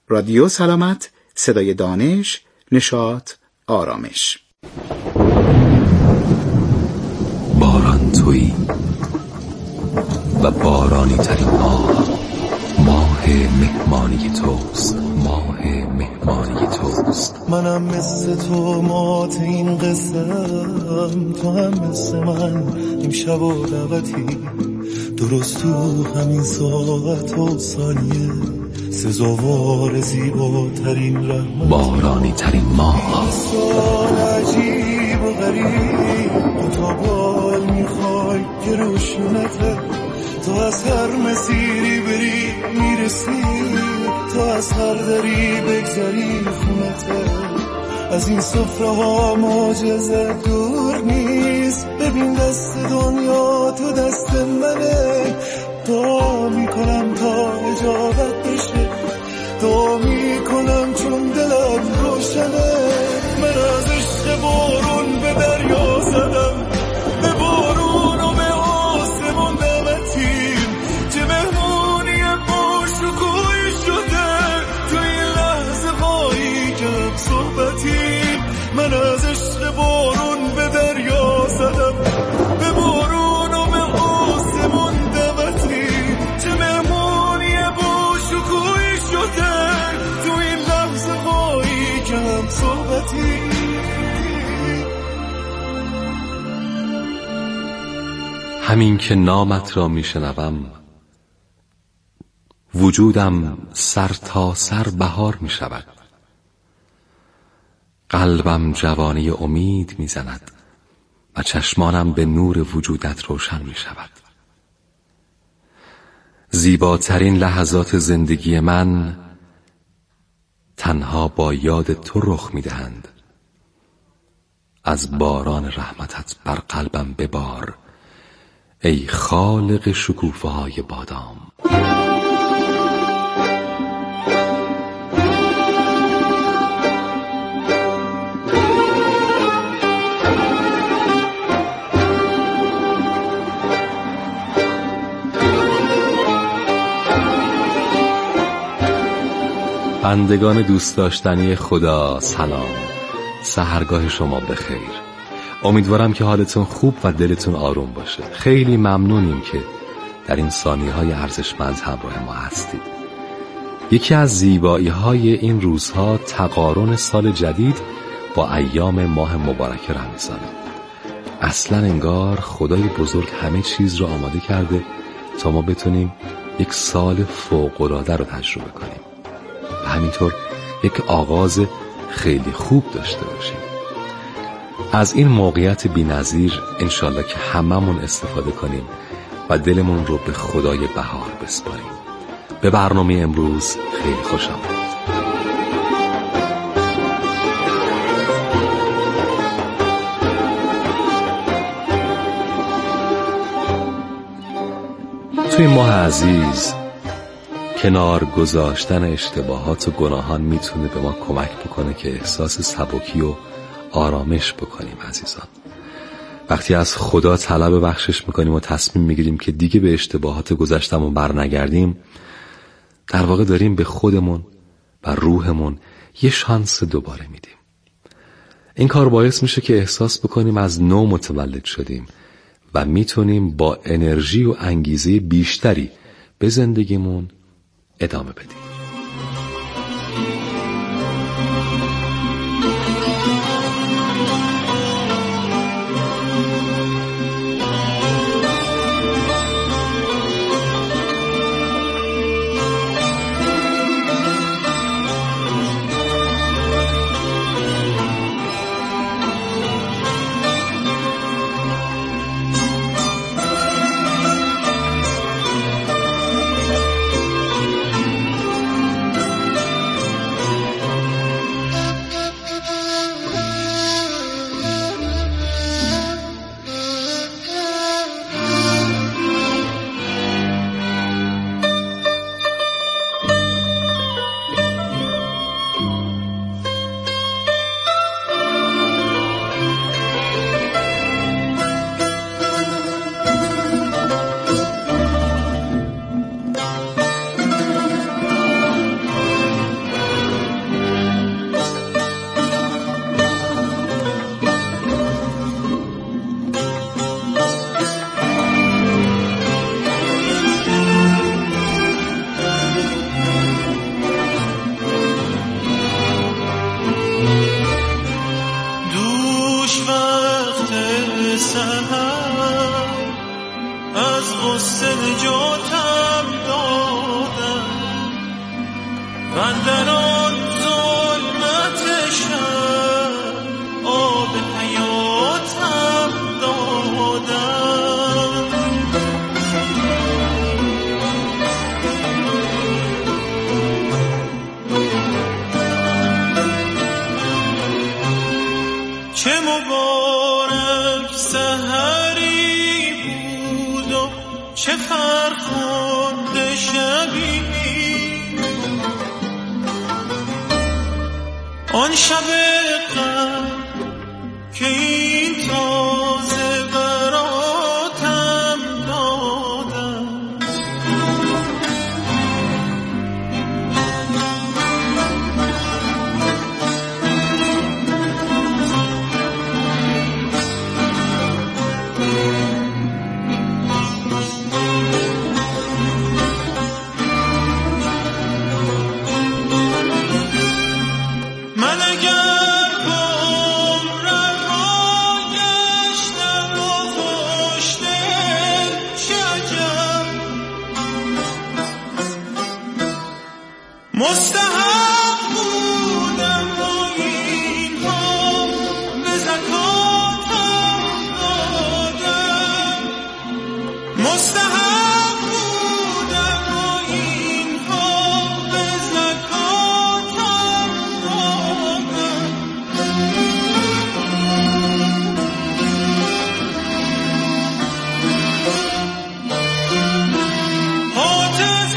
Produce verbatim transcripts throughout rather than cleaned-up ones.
رادیو سلامت، صدای دانش، نشاط، آرامش. باران تویی و بارانی ترین ماه، ماه مهمانی توست، ماه مهمانی توست. منم مثل تو مات این قسم، تو هم مثل من امشب و دعوتی، درست تو همین ساعت و ثانیه سزاوار زیباترین رحمت، بارانی ترین ماه. سال عجیب و غریب تا بال میخوای که روشونته، تو از هر مسیری بری میرسی، تو از هر دری بگذری خونته، از این سفره ها معجزه دور نیست، ببین دست دنیا تو دست منه، دعا میکنم تا اجابت بشه، دعا میکنم چون دلم روشنه، من از عشق بارون به دریا زدم، به بارون و به آسمون دمتیم، چه مهمونی با شکوهی شده، تو این لحظه هایی کم صحبتیم، من از عشق بارون به دریا زدم، به بارون و به آسمون دمتیم، چه مهمونی با شکوهی شده، تو این لحظه هایی کم صحبتیم. همین که نامت را میشنوم وجودم سر تا سر بهار میشود، قلبم جوانی امید میزند و چشمانم به نور وجودت روشن میشود. زیباترین لحظات زندگی من تنها با یاد تو رخ میدهند، از باران رحمتت بر قلبم ببار ای خالق شکوفه های بادام. بندگان دوست داشتنی خدا، سلام، سحرگاه شما بخیر. امیدوارم که حالتون خوب و دلتون آروم باشه. خیلی ممنونیم که در این ثانیه‌های ارزشمند همراه ما هستید. یکی از زیبایی‌های این روزها تقارن سال جدید با ایام ماه مبارک رمضانه. اصلا انگار خدای بزرگ همه چیز رو آماده کرده تا ما بتونیم یک سال فوق‌العاده رو تجربه کنیم و همینطور یک آغاز خیلی خوب داشته باشیم. از این موقعیت بی‌نظیر انشالله که هممون استفاده کنیم و دلمون رو به خدای بهار بسپاریم. به برنامه امروز خیلی خوش آمدید. توی ماه عزیز کنار گذاشتن اشتباهات و گناهان میتونه به ما کمک بکنه که احساس سبکی و آرامش بکنیم. عزیزان، وقتی از خدا طلب بخشش میکنیم و تصمیم میگیریم که دیگه به اشتباهات گذشتمون بر نگردیم، در واقع داریم به خودمون و روحمون یه شانس دوباره میدیم. این کار باعث میشه که احساس بکنیم از نو متولد شدیم و میتونیم با انرژی و انگیزه بیشتری به زندگیمون ادامه بدیم. بندر آن ظلمت شب آب حیاتم دادم. چه مبارک سحری بود و چه فرخنده شبی، آن شب غم که این تازه براتم دادم. مستحق بودم با این ها به زکاتم دادم. مستحق بودم با این ها به زکاتم دادم. حاطف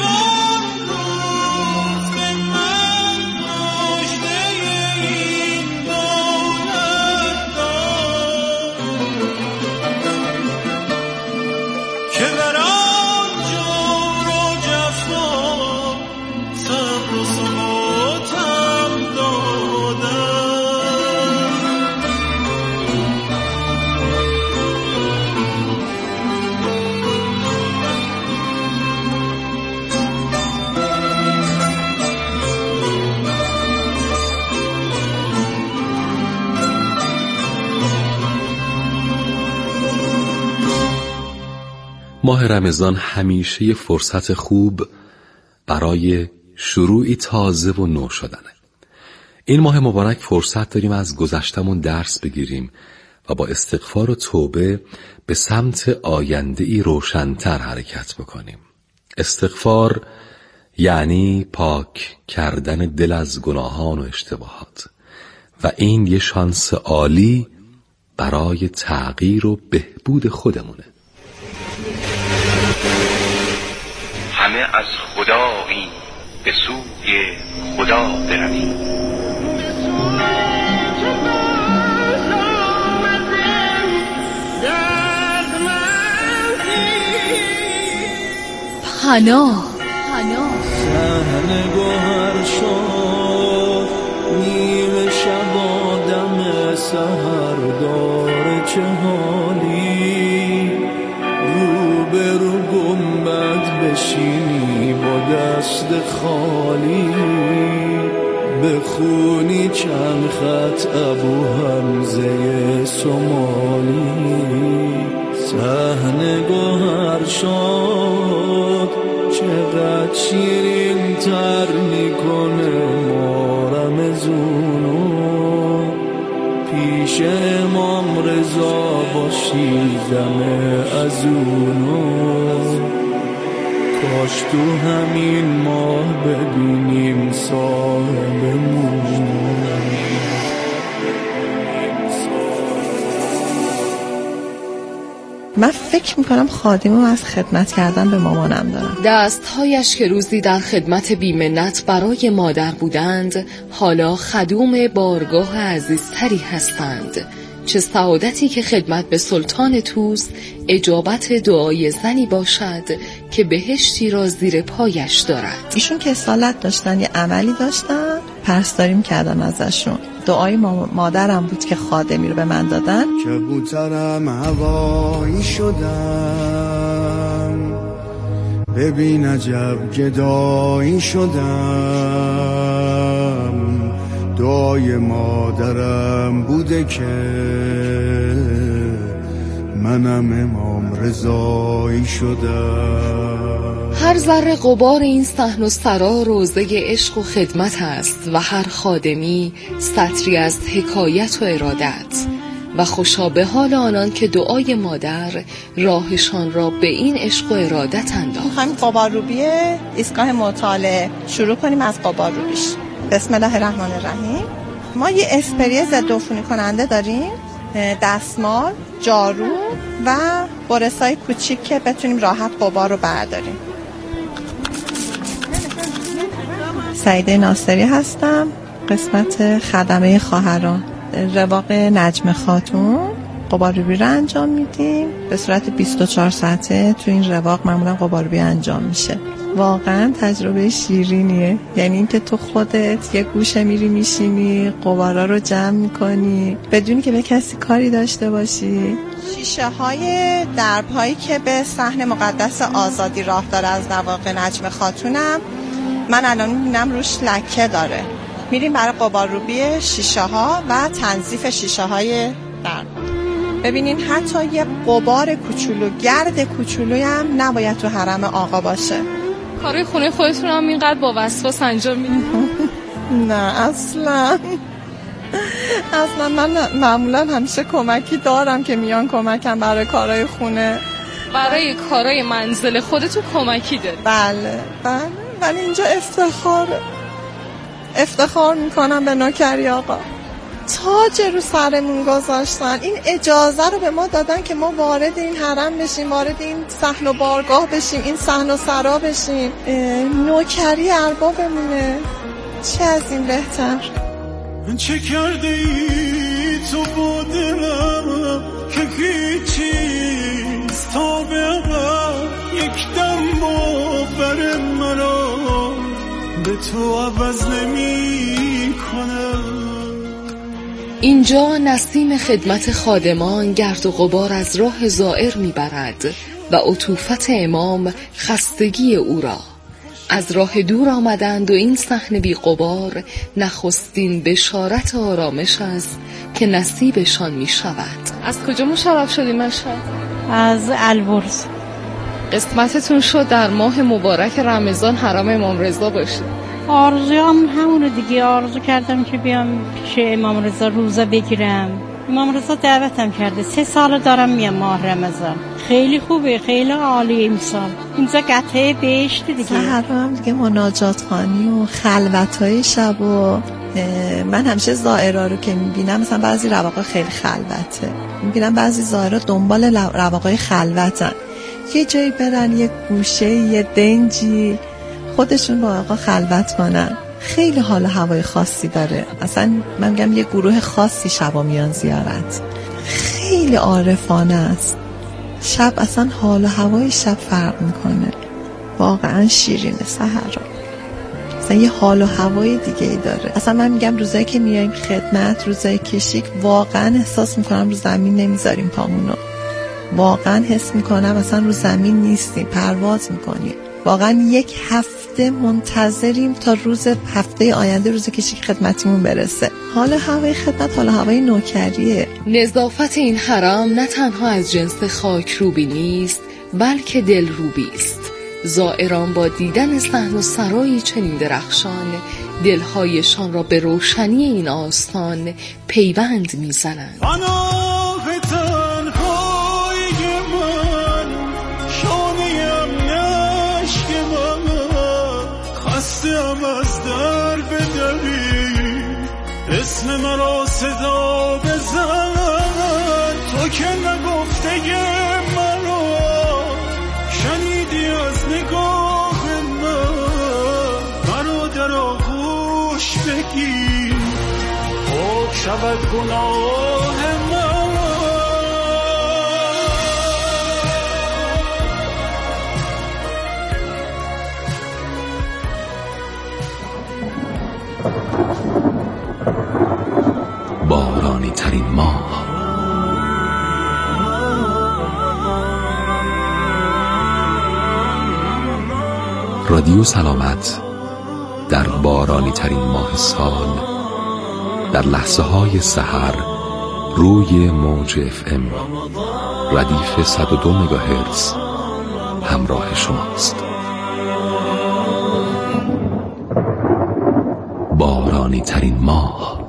ماه رمضان همیشه یه فرصت خوب برای شروعی تازه و نو شدنه. این ماه مبارک فرصت داریم از گذشتمون درس بگیریم و با استغفار و توبه به سمت آینده‌ای روشن‌تر حرکت بکنیم. استغفار یعنی پاک کردن دل از گناهان و اشتباهات و این یه شانس عالی برای تغییر و بهبود خودمونه. همه از خدایی به سوی خدا برویم. پناه پناه صحن گوهر شد نیمه شب آدم سحر داره چه حالی، رو به رو گنبد بشینی با دست خالی، بخونی چند خط ابو حمزه سومالی. صحن گوهر شد چقدر شیرین تر میکنه ما رمضونو، پیش امام رضا باشیدم از اونو. کاش تو همین ماه ببینیم صاحبمون. من فکر میکنم خادمم از خدمت کردن به مامانم دارم. دستهایش که روزی در خدمت بی‌منت برای مادر بودند حالا خدوم بارگاه عزیزتری هستند. چه سعادتی که خدمت به سلطان طوس اجابت دعای زنی باشد که بهشتی را زیر پایش دارد. ایشون که اصالت داشتن، یه عملی داشتن، پرستاری می‌کردن ازشون. دعای مادرم بود که خادمی رو به من دادن. کبوترم هوایی شدم، ببین عجب گدایی شدم. دعای مادرم بوده که منم امام رضایی شدم. هر ذره غبار این صحن و سرا روضه عشق و خدمت است و هر خادمی سطری از حکایت و ارادت و خوشا به حال آنان که دعای مادر راهشان را به این عشق و ارادت انداخت. می‌خوایم غبارروبی ایستگاه مطالعه شروع کنیم از غبارروبیش. بسم الله الرحمن الرحیم. ما یه اسپری ضد عفونی کننده داریم، دستمال، جارو و برسای کوچیک که بتونیم راحت غبار رو برداریم. سعیده ناصری هستم، قسمت خدمه خواهران، رواق نجم خاتون. غبارروبی رو انجام میدیم به صورت بیست و چهار ساعته. تو این رواق معمولا غبارروبی انجام میشه. واقعا تجربه شیرینیه، یعنی اینکه تو خودت یه گوشه میری میشینی غبارا رو جمع میکنی بدونی که به کسی کاری داشته باشی. شیشه های درب هایی که به صحن مقدس آزادی راه داره از رواق نجم خاتونم، من الان میبینم روش لکه داره. میریم برای غبارروبی شیشه ها و تنظیف شیشه های درب. ببینین حتی یه غبار کوچولو، گرد کوچولوی هم نباید تو حرم آقا باشه. کارای خونه خودتون هم اینقدر با وسواس انجام میدین؟ نه اصلا اصلا من معمولا همیشه کمکی دارم که میان کمکم برای کارای خونه. برای کارای منزل خودتون کمکی داری؟ بله بله، ولی اینجا افتخاره، افتخار میکنم به نوکری آقا. تاج رو سرمون گذاشتن، این اجازه رو به ما دادن که ما وارد این حرم بشیم، وارد این صحن و بارگاه بشیم، این صحن و سرا بشیم. نوکری اربابمونه، چه از این بهتر. چه کرده ای تو با دلم که هیچیز تا به عقب یک دم باور مرا به تو عوض نمی کنم. اینجا نسیم خدمت خادمان گرد و غبار از راه زائر میبرد و عطوفت امام خستگی او را. از راه دور آمدند و این صحن بی غبار نخستین بشارت آرامش است که نصیبشان می شود. از کجا مشرف شدیم مشهد؟ از البرز. قسمتتون شد در ماه مبارک رمضان حرم امام رضا باشید. آرزوام همونه دیگه، آرزو کردم که بیام پیش امام رضا روزه بگیرم. امام رضا دعوتم کرده، سه سال دارم میام ماه رمضان. خیلی خوبه، خیلی عالی این سال. اینجا قطعه بهشت دیگه. سحر هم دیگه مناجات خوانی و خلوت‌های شب و من همیشه زائرا رو که میبینم، مثلا بعضی رواقا خیلی خلوته، میبینم بعضی زائرا دنبال رواقای خلوتن، یه جایی برن یه گوشه یه دنجی خودشون با آقا خلوت کنن. خیلی حال هوای خاصی داره. اصلا من میگم یه گروه خاصی شبا میان زیارت، خیلی عارفانه است. شب اصلا حال و هوای شب فرق میکنه، واقعا شیرینه سحر. اصلا یه حال و هوای دیگه ای داره. اصلا من میگم روزایی که میایم خدمت، روزایی که شیک، واقعا احساس میکنم رو زمین نمیذاریم پامونو، واقعا حس میکنم اصلا رو زمین نیستیم، پرواز میکنیم. واقعا یک هفته منتظریم تا روز هفته آینده، روزی که شیک خدمتیمون برسه. حال هوای خدمت حال هوای نوکریه. نظافت این حرم نه تنها از جنس خاک روبی نیست، بلکه دل روبی است. زائران با دیدن صحن و سرایی چنین درخشان دلهایشان را به روشنی این آستان پیوند میزنند. خستم از در بدوی، اسم مرا صدا بزن، تو که نگفته مرا شنیدی از نگاه من، مرا در آغوش بگیر پاک شود گناه من. بارانی ترین ماه، رادیو سلامت در بارانی ترین ماه سال، در لحظه های سحر روی موج اف ام ردیف صد و دو مگاهرتز همراه شماست. بارانی ترین ماه.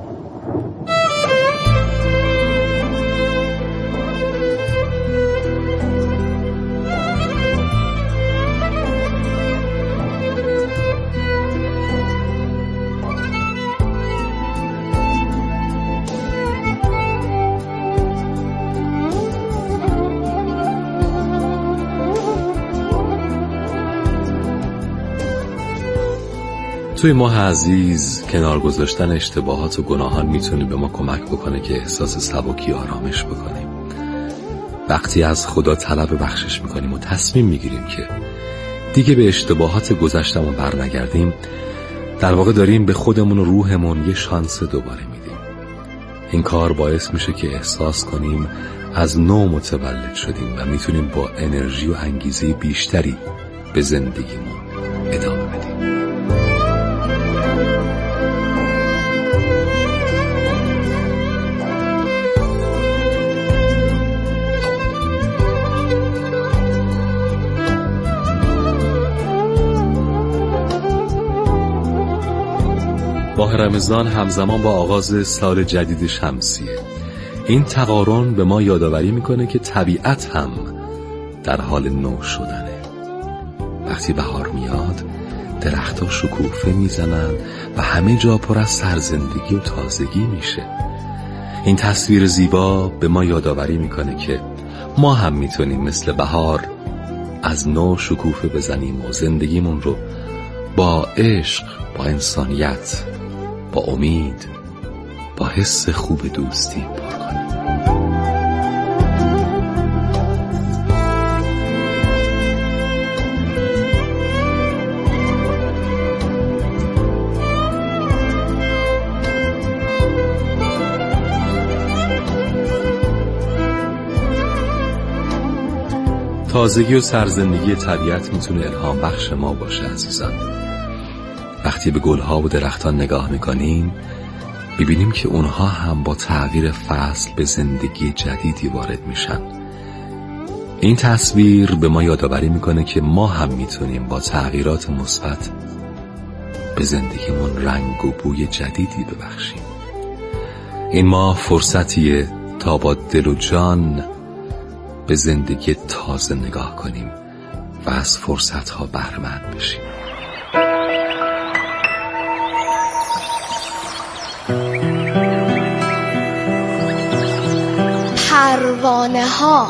توی ماه عزیز کنار گذاشتن اشتباهات و گناهان میتونه به ما کمک بکنه که احساس سبکی آرامش بکنیم. وقتی از خدا طلب بخشش میکنیم و تصمیم میگیریم که دیگه به اشتباهات گذشتمون برنگردیم، در واقع داریم به خودمون و روحمون یه شانس دوباره میدیم. این کار باعث میشه که احساس کنیم از نو متولد شدیم و میتونیم با انرژی و انگیزه بیشتری به زندگیمون ادامه بدیم. ماه رمضان همزمان با آغاز سال جدید شمسیه. این تقارن به ما یادآوری میکنه که طبیعت هم در حال نو شدنه. وقتی بهار میاد درخت‌ها شکوفه میزنن و همه جا پر از سرزندگی و تازگی میشه. این تصویر زیبا به ما یادآوری میکنه که ما هم میتونیم مثل بهار از نو شکوفه بزنیم و زندگیمون رو با عشق، با انسانیت، با امید، با حس خوب دوستی پر کنیم. تازگی و سرزندگی طبیعت میتونه الهام بخش ما باشه عزیزان. وقتی به گلها و درختان نگاه میکنیم ببینیم که اونها هم با تغییر فصل به زندگی جدیدی وارد میشن. این تصویر به ما یادآوری میکنه که ما هم میتونیم با تغییرات مثبت به زندگیمون رنگ و بوی جدیدی ببخشیم. این ما فرصتیه تا با دل و جان به زندگی تازه نگاه کنیم و از فرصتها بهره‌مند بشیم. پروانه ها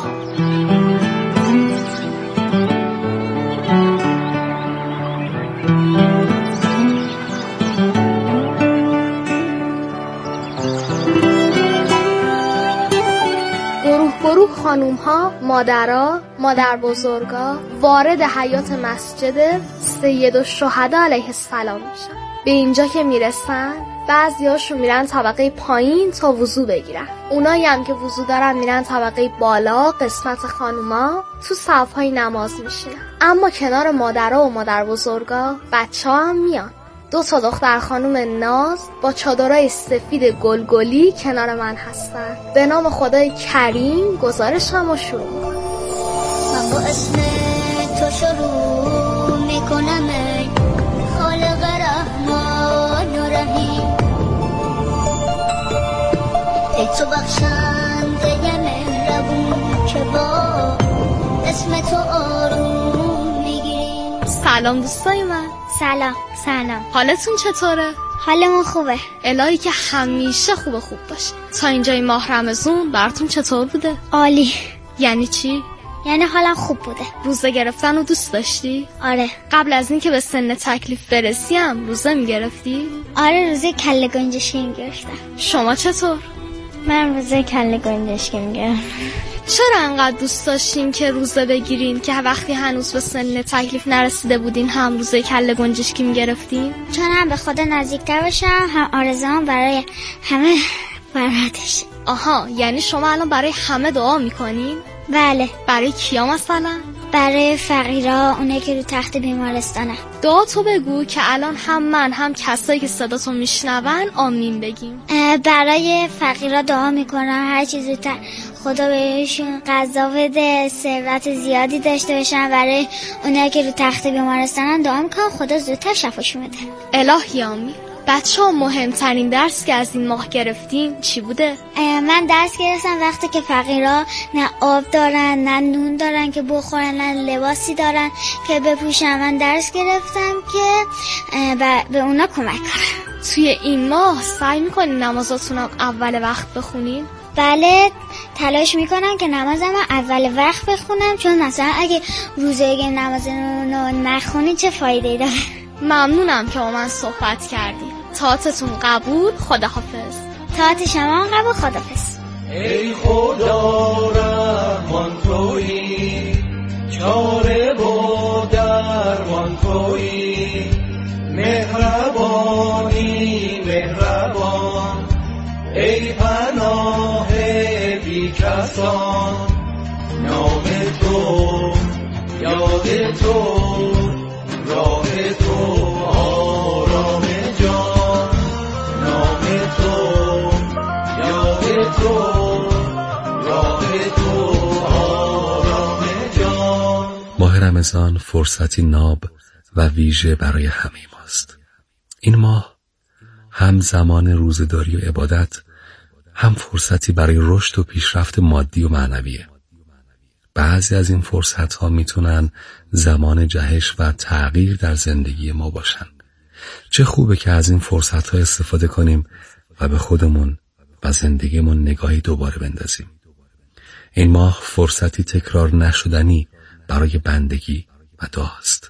گروه گروه خانوم ها، مادرها، مادر بزرگا وارد حیات مسجد سید الشهدا علیه السلام میشن. به اینجا که میرسن بعضیاشون میرن طبقه پایین تا وضو بگیرن. اونایی هم که وضو دارن میرن طبقه بالا، قسمت خانوما تو صفهای نماز میشینن. اما کنار مادرها و مادر بزرگا بچه ها هم میان. دو تا دختر خانوم ناز با چادرای سفید گلگلی کنار من هستن. به نام خدای کریم گزارشم رو شروع میکنم. من با اسم تو شروع میکنم ای خالق رحمان و رحیم، ای تو بخشنده مهربون که با اسم تو آروم میگیریم. سلام دوستای من. سلام. سلام. حالتون چطوره؟ حالمون خوبه. الهی که همیشه خوب خوب باشه. تا اینجای ماه رمضان براتون چطور بوده؟ عالی. یعنی چی؟ یعنی حالم خوب بوده. روزه گرفتن رو دوست داشتی؟ آره. قبل از این که به سن تکلیف برسی هم روزه میگرفتی؟ آره، روزه کله گنجشکی میگرفتم. شما چطور؟ من روزه کله گنجشکی میگرفتم. چرا انقدر دوست داشتین که روزه بگیرین که وقتی هنوز به سن تکلیف نرسیده بودین هم روزه کله گنجشکی میگرفتین؟ چون هم به خدا نزدیکتر بشم، هم آرزوام برای همه براتش. آها، یعنی شما الان برای همه دعا میکنین؟ بله. برای کیا مثلا؟ برای فقیرها، اونه که رو تخت بیمارستانه. دعا تو بگو که الان هم من هم کسایی که صداتو میشنون آمین بگیم. برای فقیرها دعا میکنم هر چیز زودتر خدا بهشون غذا بده، ثروت زیادی داشته باشن. برای اونه که رو تخت بیمارستانن دعا میکنم خدا زودتر شفاشون بده. الهی آمین. بچه ها مهمترین درس که از این ماه گرفتیم چی بوده؟ من درس گرفتم وقتی که فقیرها نه آب دارن، نه نون دارن که بخورن، نه لباسی دارن که بپوشن. من درس گرفتم که به اونا کمک کنم. توی این ماه سعی میکنین نمازاتونم اول وقت بخونین؟ بله، تلاش میکنم که نمازم اول وقت بخونم، چون مثلا اگه روزه نماز نخونی چه فایده داره. ممنونم که با من صحبت کردی. طاعتتون قبول. خداحافظ. طاعت شما قبول. خداحافظ. ای خدا رحمان تویی، چاره و درمان تویی، مهربانی مهربان، ای پناه بی کسان، نام تو یاد تو راه تو آرام جان، نام تو یاد تو راه تو آرام جان. ماه رمضان فرصتی ناب و ویژه برای همه ماست. این ماه هم زمان روزه‌داری و عبادت، هم فرصتی برای رشد و پیشرفت مادی و معنویه. بعضی از این فرصت‌ها میتونن زمان جهش و تغییر در زندگی ما باشن. چه خوبه که از این فرصت‌ها استفاده کنیم و به خودمون و زندگیمون نگاهی دوباره بندازیم. این ماه فرصتی تکرار نشدنی برای بندگی و دعاست.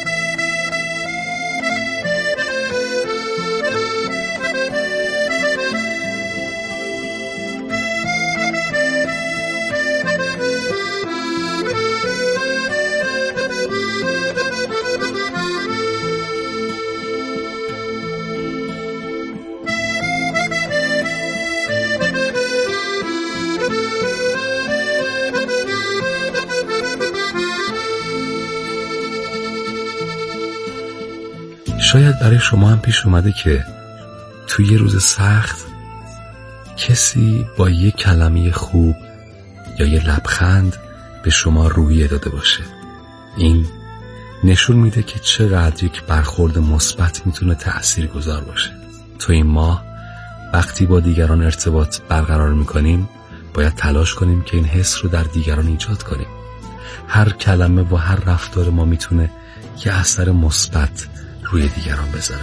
شاید برای شما هم پیش اومده که توی یه روز سخت کسی با یه کلمه خوب یا یه لبخند به شما روحیه داده باشه. این نشون میده که چقدر یک برخورد مثبت میتونه تأثیرگذار باشه. تو این ماه وقتی با دیگران ارتباط برقرار میکنیم باید تلاش کنیم که این حس رو در دیگران ایجاد کنیم. هر کلمه و هر رفتار ما میتونه یه اثر مثبت روی دیگران بذاره.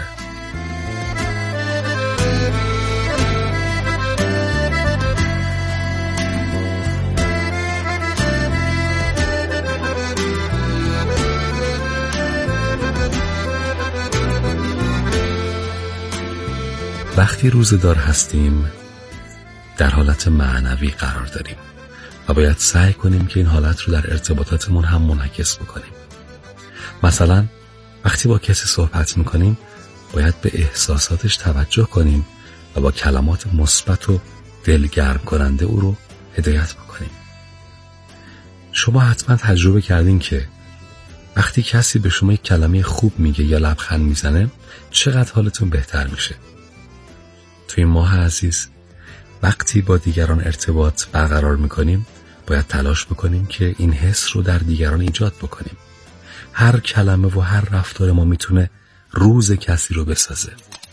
وقتی روزه‌دار هستیم در حالت معنوی قرار داریم و باید سعی کنیم که این حالت رو در ارتباطاتمون هم منعکس بکنیم. مثلا وقتی با کسی صحبت میکنیم باید به احساساتش توجه کنیم و با کلمات مثبت و دلگرم کننده او رو هدایت بکنیم. شما حتما تجربه کردین که وقتی کسی به شما یک کلمه خوب میگه یا لبخند میزنه چقدر حالتون بهتر میشه. توی ماه عزیز وقتی با دیگران ارتباط برقرار میکنیم باید تلاش بکنیم که این حس رو در دیگران ایجاد بکنیم. هر کلمه و هر رفتار ما میتونه روز کسی رو بسازه.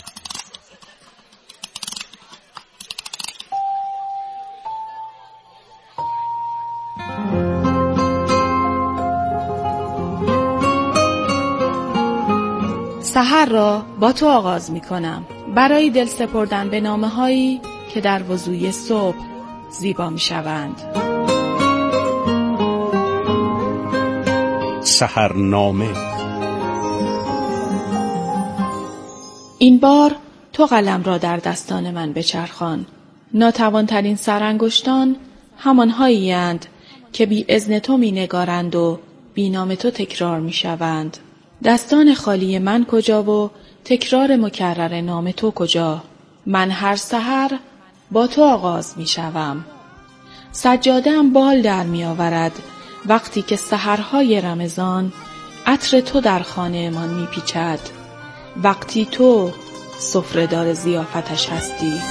سحر را با تو آغاز می کنم برای دل سپردن به نامه هایی که در وضوی صبح زیبا می شوند. سحرنامه. این بار تو قلم را در دستان من بچرخان. ناتوانترین سرانگشتان همانهایی اند که بی اذن تو می نگارند و بی نام تو تکرار می شوند. دستان خالی من کجا و تکرار مکرر نام تو کجا؟ من هر سحر با تو آغاز می شوم. سجاده‌ام بال در می آورد وقتی که سحرهای رمضان عطر تو در خانه من می پیچد. وقتی تو سفره‌دار ضیافتش هستی.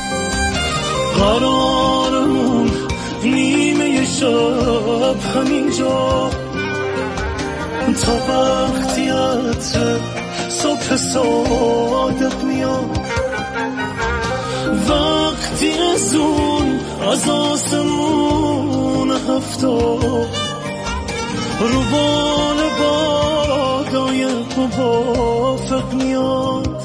قرارمون نیمه شب همینجا تا وقتی عطر صبح صادق میاد زمستون از آسمون هفتاد رو بال بادای موافق میاد.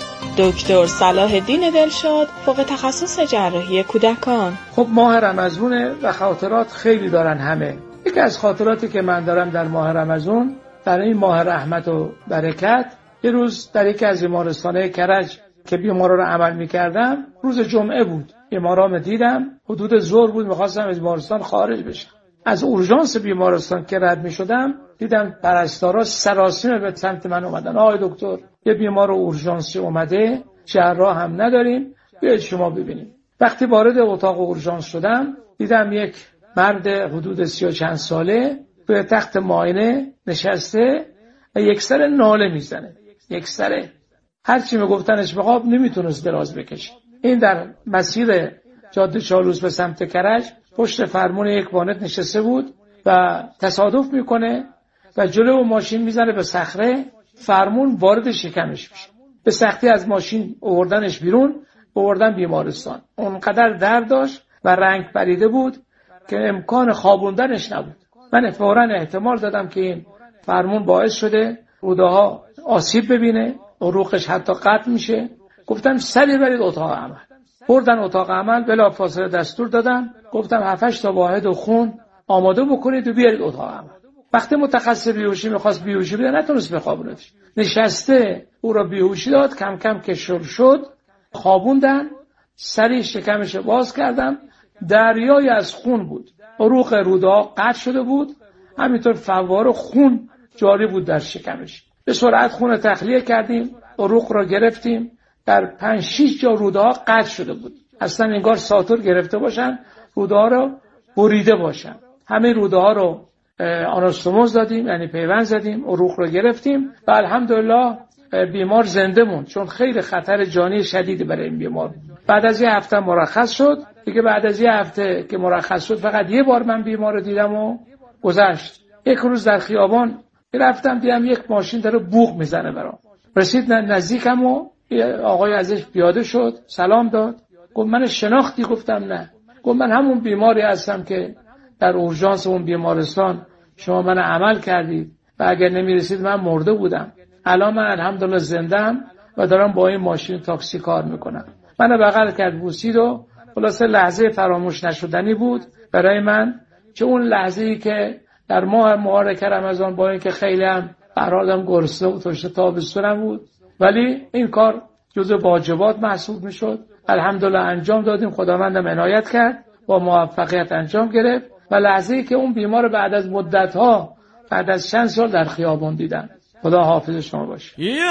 دکتر صلاح الدین دلشاد، فوق تخصص جراحی کودکان. خب ماه رمضونه و خاطرات خیلی دارن همه. یکی از خاطراتی که من دارم در ماه رمضان، در این ماه رحمت و برکت، یه روز در یکی از بیمارستان‌های کرج که بیمارا رو عمل می‌کردم، روز جمعه بود. بیمارامو دیدم، حدود ظهر بود، می‌خواستم از بیمارستان خارج بشم. از اورژانس بیمارستان که رد می‌شدم، دیدم پرستارا سراسیمه به سمت من اومدن. آقای دکتر، یه بیمار اورژانسی اومده، جراح هم نداریم، بیاید شما ببینیم. وقتی وارد اتاق اورژانس شدم، دیدم یک مرد حدود سی و چند ساله روی تخت معاینه نشسته و یک سر ناله میزنه. یک سره هرچی میگفتنش به خواب نمیتونست دراز بکشه. این در مسیر جاده چالوس به سمت کرج پشت فرمون یک وانت نشسته بود و تصادف میکنه و جلو ماشین میزنه به صخره، فرمون وارد شکمش میشه. به سختی از ماشین آوردنش بیرون، آوردن بیمارستان. اونقدر درد داشت و رنگ پریده بود که امکان خوابوندنش نبود. من فوراً احتمال دادم که این فرمون باعث شده روده ها آسیب ببینه، عروقش حتی قطع میشه. گفتم سریع برید اتاق عمل. بردن اتاق عمل، بلافاصله دستور دادن، گفتم هفت هشت تا واحد خون آماده بکنید و بیارید اتاق عمل. وقتی متخصص بیهوشی میخواست بیهوشی بده، نتونست بخوابونتش. نشسته او را بیهوشی داد، کم کم که شل شد خوابوندن، سریع شکمش باز کردم، دریای از خون بود. عروق روده ها قطع شده بود، همینطور فوار خون جاری بود در شکمش. به سرعت خون تخلیه کردیم، عروق را گرفتیم. در پنج شش جا روده ها قطع شده بود، اصلا انگار ساتور گرفته باشن، روده ها رو بریده باشن. همه روده ها رو آناستوموز دادیم، یعنی پیوند زدیم، عروق رو گرفتیم و الحمدلله بیمار زنده موند، چون خیلی خطر جانی شدیدی برای این بیمار بود. بعد از یه هفته مرخص شد. دیگه بعد از یه هفته که مرخص شد فقط یه بار من بیمار رو دیدم و گذشت. یک روز در خیابان رفتم، دیدم یک ماشین داره بوق میزنه برام. رسید نزدیکم و آقای ازش پیاده شد، سلام داد، گفت من شناختی؟ گفتم نه. گفت من همون بیماری هستم که در اورژانس اون بیمارستان شما من عمل کردید و اگر نمیرسید من مرده بودم. الان من الحمدلله زنده‌ام و دارم با این ماشین تاکسی کار میکنم. منو بغل کرد، بوسید و خلاصه لحظه فراموش نشدنی بود برای من، که اون لحظه‌ای که در ماه مبارک رمضان با اینکه خیلی هم برادم گرسنه و تشنه تابستونم بود، ولی این کار جزء واجبات محسوب میشد. الحمدلله انجام دادیم، خداوندم عنایت کرد، با موفقیت انجام گرفت و لحظه‌ای که اون بیمار بعد از مدت‌ها، بعد از چند سال در خیابان دیدم. خدا حافظ شما باشه. یا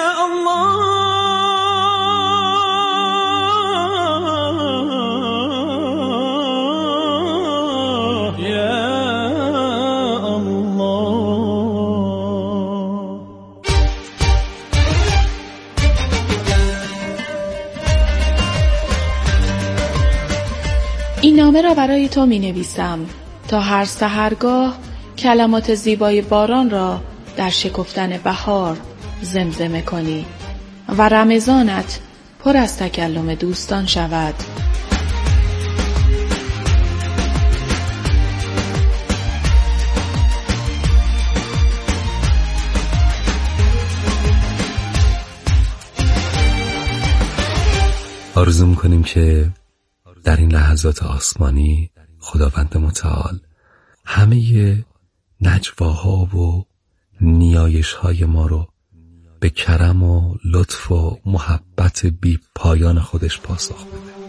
الله این نامه را برای تو می نویسم تا هر سحرگاه کلمات زیبای باران را در شکفتن بهار زمزمه کنی و رمضانت پر از تکلم دوستان شود. آرزو می‌کنیم که در این لحظات آسمانی خداوند متعال همه نجواها و نیایش‌های ما رو به کرم و لطف و محبت بی پایان خودش پاسخ بده.